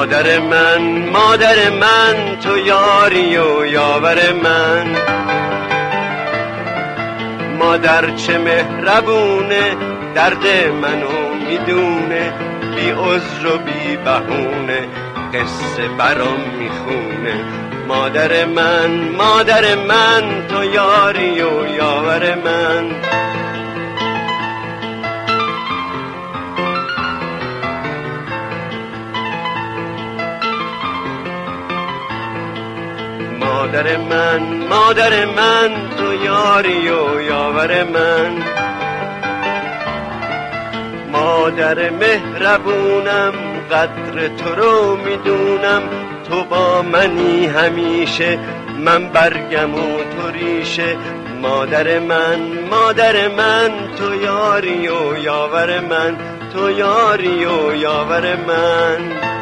مادر من تو یاری و یاور من. مادر چه مهربونه، درد منو میدونه، بی عذر و بی بهونه قصه برام میخونه. مادر من تو یاری و یاور من. مادر من تو یاری و یاور من. مادر مهربونم، قدر تو رو میدونم، تو با منی همیشه، من برگم و تو ریشه. مادر من تو یاری و یاور من، تو یاری و یاور من.